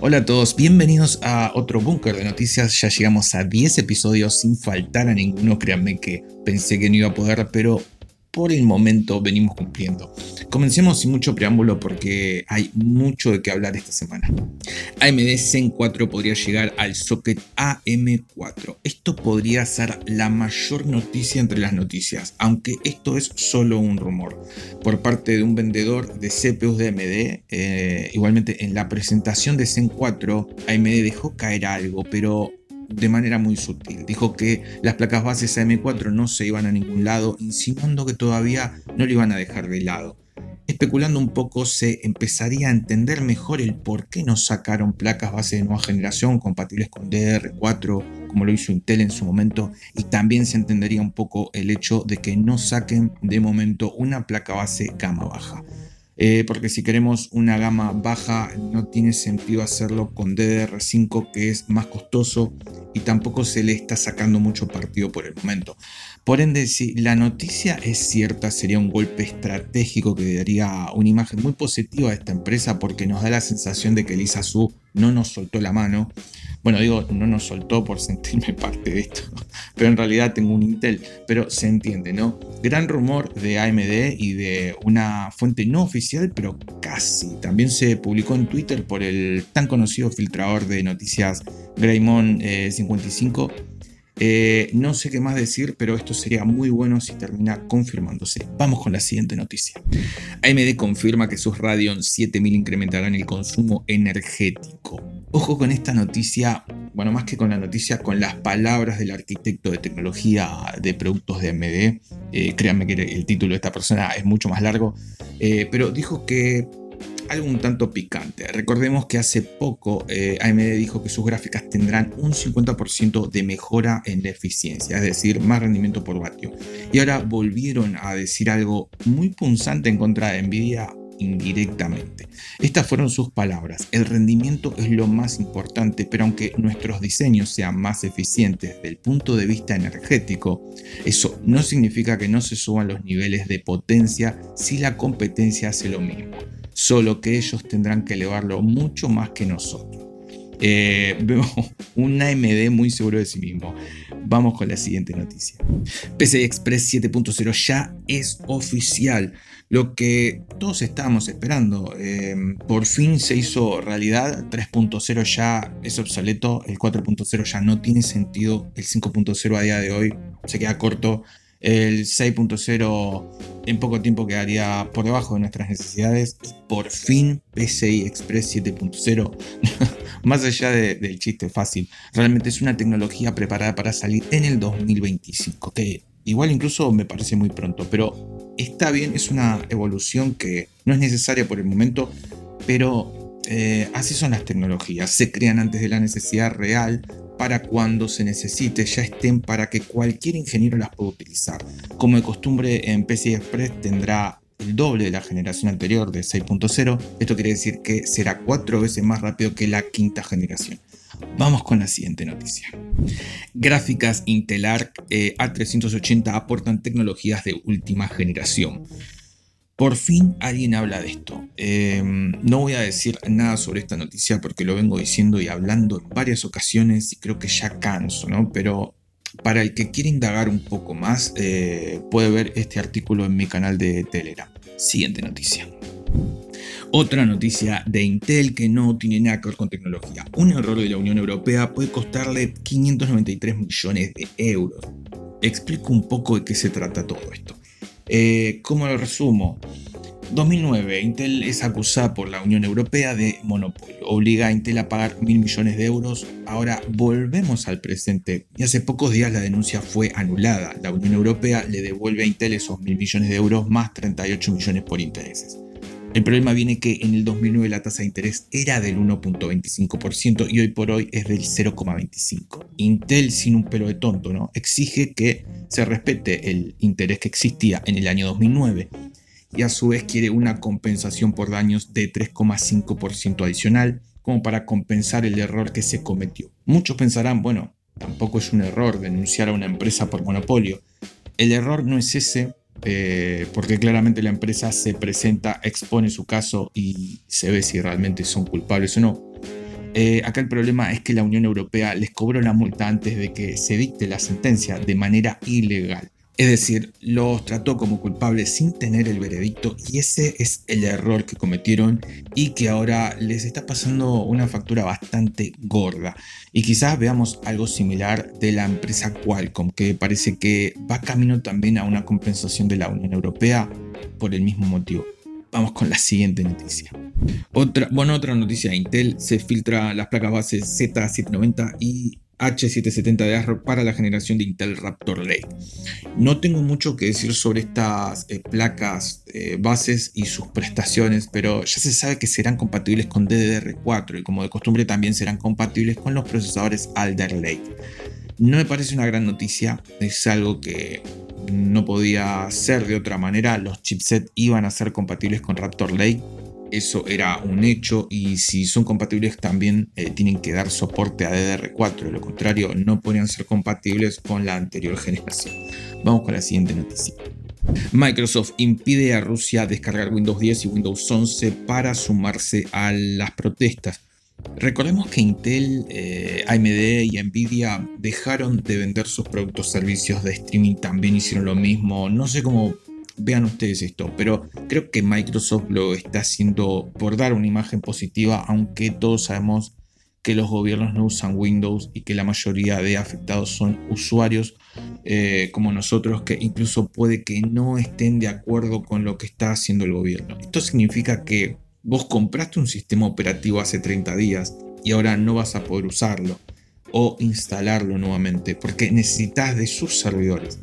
Hola a todos, bienvenidos a otro búnker de noticias. Ya llegamos a 10 episodios sin faltar a ninguno. Créanme que pensé que no iba a poder, pero por el momento venimos cumpliendo. Comencemos sin mucho preámbulo porque hay mucho de qué hablar esta semana. AMD Zen 4 podría llegar al socket AM4. Esto podría ser la mayor noticia entre las noticias, aunque esto es solo un rumor por parte de un vendedor de CPUs de AMD. Igualmente en la presentación de Zen 4 AMD dejó caer algo, pero de manera muy sutil. Dijo que las placas bases AM4 no se iban a ningún lado, insinuando que todavía no lo iban a dejar de lado. Especulando un poco, se empezaría a entender mejor el por qué no sacaron placas base de nueva generación compatibles con DDR4 como lo hizo Intel en su momento, y también se entendería un poco el hecho de que no saquen de momento una placa base gama baja. Porque si queremos una gama baja no tiene sentido hacerlo con DDR5, que es más costoso y tampoco se le está sacando mucho partido por el momento. Por ende, si la noticia es cierta, sería un golpe estratégico que daría una imagen muy positiva a esta empresa, porque nos da la sensación de que Lisa Su no nos soltó la mano. Bueno, digo, no nos soltó por sentirme parte de esto, pero en realidad tengo un Intel, pero se entiende, ¿no? Gran rumor de AMD y de una fuente no oficial, pero casi. También se publicó en Twitter por el tan conocido filtrador de noticias Greymon 55. No sé qué más decir, pero esto sería muy bueno si termina confirmándose. Vamos con la siguiente noticia. AMD confirma que sus Radeon 7000 incrementarán el consumo energético. Ojo con esta noticia, bueno, más que con la noticia, con las palabras del arquitecto de tecnología de productos de AMD. Créanme que el título de esta persona es mucho más largo, pero dijo que algo un tanto picante. Recordemos que hace poco AMD dijo que sus gráficas tendrán un 50% de mejora en la eficiencia, es decir, más rendimiento por vatio. Y ahora volvieron a decir algo muy punzante en contra de Nvidia indirectamente. Estas fueron sus palabras: el rendimiento es lo más importante, pero aunque nuestros diseños sean más eficientes desde el punto de vista energético, eso no significa que no se suban los niveles de potencia si la competencia hace lo mismo, solo que ellos tendrán que elevarlo mucho más que nosotros. Veo un AMD muy seguro de sí mismo. Vamos con la siguiente noticia. PCI Express 7.0 ya es oficial, lo que todos estábamos esperando. Por fin se hizo realidad. 3.0 ya es obsoleto, el 4.0 ya no tiene sentido, el 5.0 a día de hoy se queda corto, el 6.0 en poco tiempo quedaría por debajo de nuestras necesidades, y por fin PCI Express 7.0 más allá del chiste fácil, realmente es una tecnología preparada para salir en el 2025, que igual incluso me parece muy pronto, pero está bien, es una evolución que no es necesaria por el momento, pero así son las tecnologías, se crean antes de la necesidad real, para cuando se necesite ya estén para que cualquier ingeniero las pueda utilizar. Como de costumbre, en PCI Express tendrá el doble de la generación anterior de 6.0. Esto quiere decir que será 4 veces más rápido que la quinta generación. Vamos con la siguiente noticia. Gráficas Intel Arc A380 aportan tecnologías de última generación. Por fin alguien habla de esto. No voy a decir nada sobre esta noticia porque lo vengo diciendo y hablando en varias ocasiones y creo que ya canso, ¿no? Pero para el que quiera indagar un poco más, puede ver este artículo en mi canal de Telegram. Siguiente noticia. Otra noticia de Intel que no tiene nada que ver con tecnología. Un error de la Unión Europea puede costarle 593 millones de euros. Explico un poco de qué se trata todo esto. ¿Cómo lo resumo? 2009, Intel es acusada por la Unión Europea de monopolio. Obliga a Intel a pagar 1.000 millones de euros. Ahora volvemos al presente y hace pocos días la denuncia fue anulada. La Unión Europea le devuelve a Intel esos 1.000 millones de euros más 38 millones por intereses. El problema viene que en el 2009 la tasa de interés era del 1.25% y hoy por hoy es del 0.25%. Intel, sin un pelo de tonto, ¿no?, exige que se respete el interés que existía en el año 2009 y a su vez quiere una compensación por daños de 3.5% adicional como para compensar el error que se cometió. Muchos pensarán, bueno, tampoco es un error denunciar a una empresa por monopolio. El error no es ese, porque claramente la empresa se presenta, expone su caso y se ve si realmente son culpables o no. Acá el problema es que la Unión Europea les cobró la multa antes de que se dicte la sentencia de manera ilegal. Es decir, los trató como culpables sin tener el veredicto y ese es el error que cometieron y que ahora les está pasando una factura bastante gorda. Y quizás veamos algo similar de la empresa Qualcomm, que parece que va camino también a una compensación de la Unión Europea por el mismo motivo. Vamos con la siguiente noticia. Otra noticia de Intel: se filtra las placas base Z790 y H770 de ARM para la generación de Intel Raptor Lake. No tengo mucho que decir sobre estas placas bases y sus prestaciones, pero ya se sabe que serán compatibles con DDR4 y como de costumbre también serán compatibles con los procesadores Alder Lake. No me parece una gran noticia, es algo que no podía ser de otra manera. Los chipsets iban a ser compatibles con Raptor Lake, eso era un hecho, y si son compatibles también tienen que dar soporte a DDR4, de lo contrario no podrían ser compatibles con la anterior generación. Vamos con la siguiente noticia. Microsoft impide a Rusia descargar Windows 10 y Windows 11 para sumarse a las protestas. Recordemos que Intel, AMD y Nvidia dejaron de vender sus productos servicios de streaming, también hicieron lo mismo. No sé cómo vean ustedes esto, pero creo que Microsoft lo está haciendo por dar una imagen positiva, aunque todos sabemos que los gobiernos no usan Windows y que la mayoría de afectados son usuarios como nosotros, que incluso puede que no estén de acuerdo con lo que está haciendo el gobierno. Esto significa que vos compraste un sistema operativo hace 30 días y ahora no vas a poder usarlo o instalarlo nuevamente porque necesitas de sus servidores.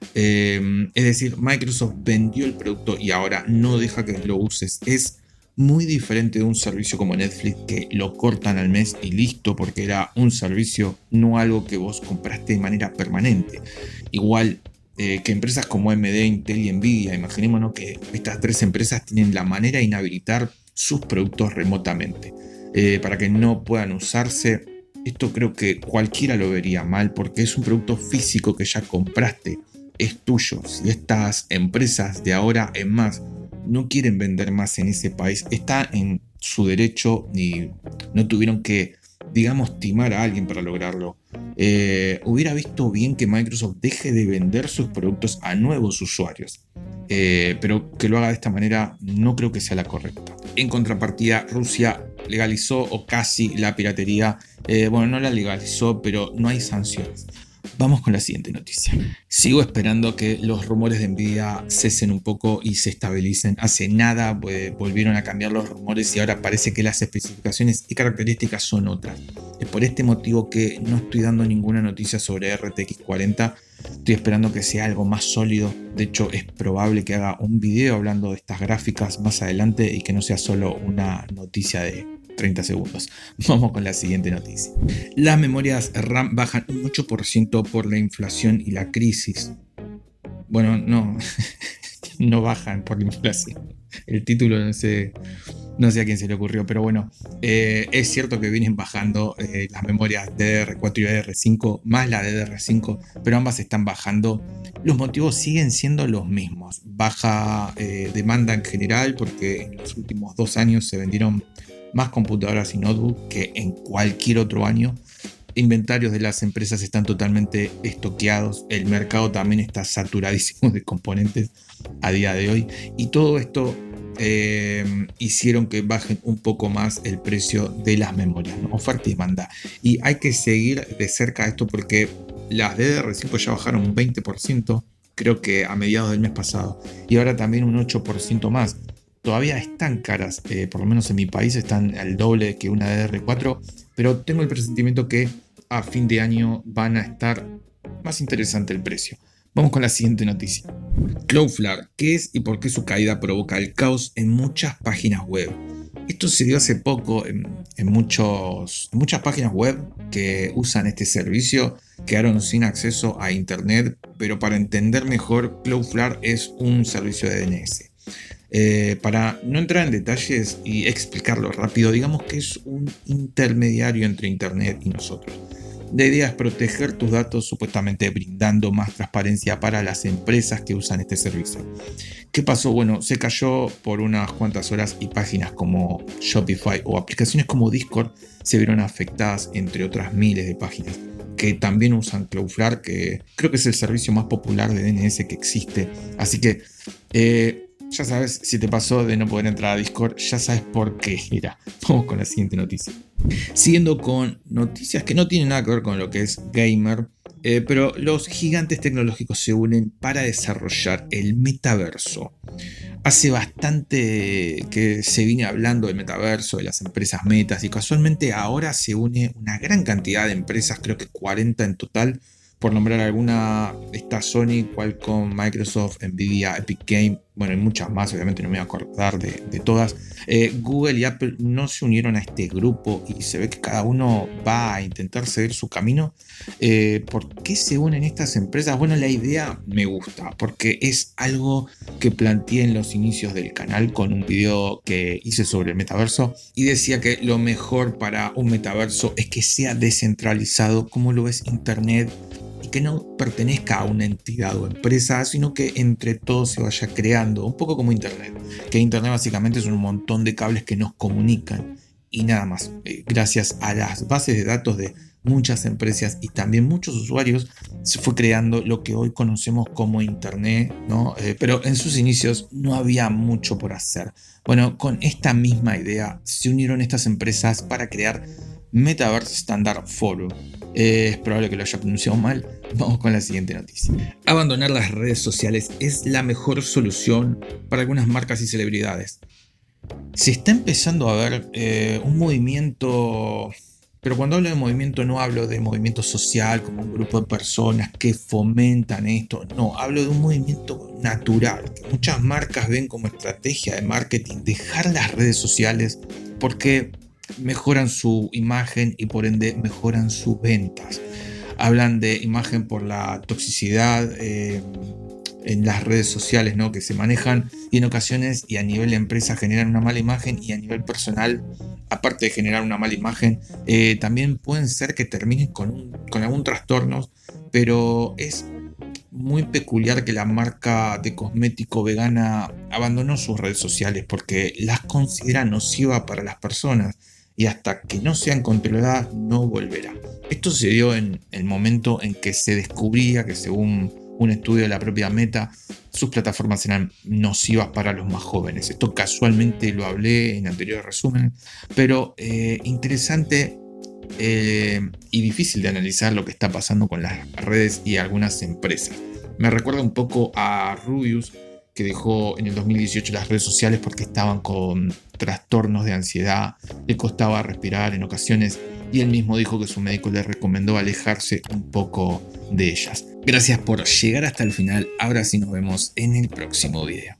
Es decir, Microsoft vendió el producto y ahora no deja que lo uses. Es muy diferente de un servicio como Netflix, que lo cortan al mes y listo, porque era un servicio, no algo que vos compraste de manera permanente. Igual que empresas como AMD, Intel y Nvidia, imaginémonos que estas tres empresas tienen la manera de inhabilitar sus productos remotamente para que no puedan usarse. Esto creo que cualquiera lo vería mal porque es un producto físico que ya compraste, es tuyo. Si estas empresas de ahora en más no quieren vender más en ese país, está en su derecho y no tuvieron que, digamos, timar a alguien para lograrlo. Hubiera visto bien que Microsoft deje de vender sus productos a nuevos usuarios, pero que lo haga de esta manera no creo que sea la correcta. En contrapartida, Rusia legalizó o casi la piratería. Bueno, no la legalizó, pero no hay sanciones. Vamos con la siguiente noticia. Sigo esperando que los rumores de Nvidia cesen un poco y se estabilicen. Hace nada volvieron a cambiar los rumores y ahora parece que las especificaciones y características son otras. Es por este motivo que no estoy dando ninguna noticia sobre RTX 40. Estoy esperando que sea algo más sólido. De hecho, es probable que haga un video hablando de estas gráficas más adelante y que no sea solo una noticia de 30 segundos. Vamos con la siguiente noticia. Las memorias RAM bajan un 8% por la inflación y la crisis. Bueno, no, no bajan por la inflación. El título no sé a quién se le ocurrió, pero bueno, es cierto que vienen bajando las memorias DDR4 y DDR5, más la DDR5, pero ambas están bajando. Los motivos siguen siendo los mismos. Baja demanda en general, porque en los últimos 2 años se vendieron más computadoras y notebooks que en cualquier otro año. Inventarios de las empresas están totalmente estoqueados. El mercado también está saturadísimo de componentes a día de hoy. Y todo esto hicieron que bajen un poco más el precio de las memorias, ¿no? Oferta y demanda. Y hay que seguir de cerca esto porque las DDR5 ya bajaron un 20%, creo que a mediados del mes pasado. Y ahora también un 8% más. Todavía están caras, por lo menos en mi país están al doble que una DDR4, pero tengo el presentimiento que a fin de año van a estar más interesante el precio. Vamos con la siguiente noticia. Cloudflare, ¿qué es y por qué su caída provoca el caos en muchas páginas web? Esto se dio hace poco en muchas páginas web que usan este servicio, quedaron sin acceso a internet, pero para entender mejor, Cloudflare es un servicio de DNS. Para no entrar en detalles y explicarlo rápido, digamos que es un intermediario entre internet y nosotros. La idea es proteger tus datos, supuestamente brindando más transparencia para las empresas que usan este servicio. ¿Qué pasó? Bueno, se cayó por unas cuantas horas y páginas como Shopify o aplicaciones como Discord se vieron afectadas, entre otras miles de páginas que también usan Cloudflare, que creo que es el servicio más popular de DNS que existe. Así que ya sabes, si te pasó de no poder entrar a Discord, ya sabes por qué era. Vamos con la siguiente noticia. Siguiendo con noticias que no tienen nada que ver con lo que es gamer, pero los gigantes tecnológicos se unen para desarrollar el metaverso. Hace bastante que se viene hablando del metaverso, de las empresas metas, y casualmente ahora se une una gran cantidad de empresas, creo que 40 en total, por nombrar alguna. Está Sony, Qualcomm, Microsoft, Nvidia, Epic Games, bueno, y muchas más, obviamente no me voy a acordar de todas. Google y Apple no se unieron a este grupo y se ve que cada uno va a intentar seguir su camino. ¿Por qué se unen estas empresas? Bueno, la idea me gusta, porque es algo que planteé en los inicios del canal con un video que hice sobre el metaverso, y decía que lo mejor para un metaverso es que sea descentralizado, como lo es Internet, y que no pertenezca a una entidad o empresa, sino que entre todos se vaya creando, un poco como Internet. Que Internet básicamente son un montón de cables que nos comunican y nada más. Gracias a las bases de datos de muchas empresas y también muchos usuarios se fue creando lo que hoy conocemos como Internet, ¿no? Pero en sus inicios no había mucho por hacer. Bueno, con esta misma idea se unieron estas empresas para crear Metaverse Standard Forum. Es probable que lo haya pronunciado mal. Vamos con la siguiente noticia. Abandonar las redes sociales es la mejor solución para algunas marcas y celebridades. Se está empezando a ver un movimiento, pero cuando hablo de movimiento no hablo de movimiento social como un grupo de personas que fomentan esto, no, hablo de un movimiento natural que muchas marcas ven como estrategia de marketing, dejar las redes sociales porque mejoran su imagen y por ende mejoran sus ventas. Hablan de imagen por la toxicidad en las redes sociales, ¿no?, que se manejan, y en ocasiones y a nivel de empresa generan una mala imagen, y a nivel personal, aparte de generar una mala imagen, también pueden ser que terminen con algún trastorno, pero es muy peculiar que la marca de cosmético vegana abandonó sus redes sociales porque las considera nocivas para las personas y hasta que no sean controladas no volverá. Esto se dio en el momento en que se descubría que, según un estudio de la propia Meta, sus plataformas eran nocivas para los más jóvenes. Esto casualmente lo hablé en anteriores resúmenes, pero interesante y difícil de analizar lo que está pasando con las redes y algunas empresas. Me recuerda un poco a Rubius, que dejó en el 2018 las redes sociales porque estaban con trastornos de ansiedad, le costaba respirar en ocasiones, y él mismo dijo que su médico le recomendó alejarse un poco de ellas. Gracias por llegar hasta el final. Ahora sí nos vemos en el próximo video.